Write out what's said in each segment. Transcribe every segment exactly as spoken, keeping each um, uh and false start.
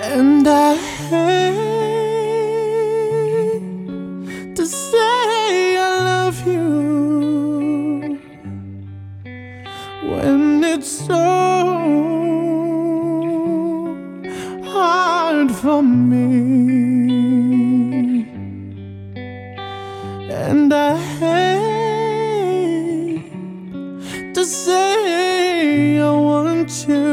And I hate to say I love you when it's so hard for me. And I hate to say I want you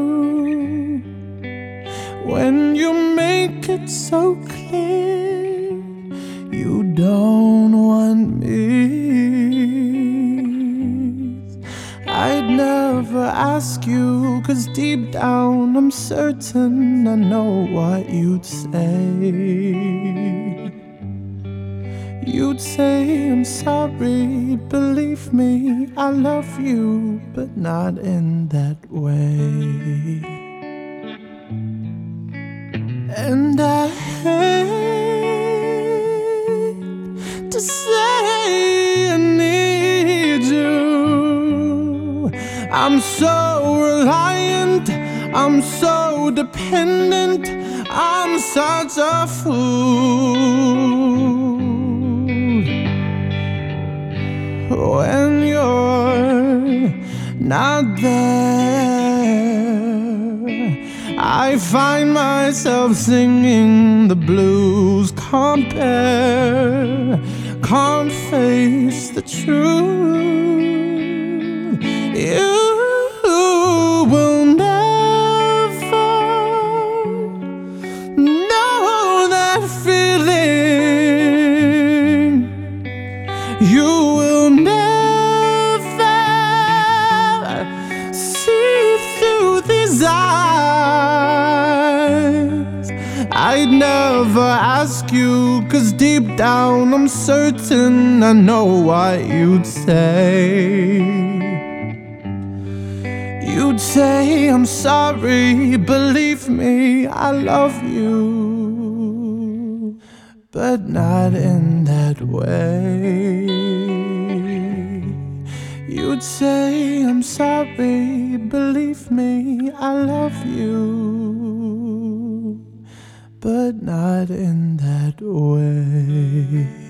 when you make it so clear you don't want me. I'd never ask you, 'cause deep down I'm certain I know what you'd say. You'd say I'm sorry, believe me, I love you, but not in that way. And I hate to say I need you. I'm so reliant, I'm so dependent, I'm such a fool. When you're not there, I find myself singing the blues. Can't bear, can't face the truth. You will never know that feeling. You will never see through these eyes. I'd never ask you, 'cause deep down I'm certain I know what you'd say. You'd say I'm sorry, believe me, I love you, but not in that way. You'd say I'm sorry, believe me, I love you, but not in that way.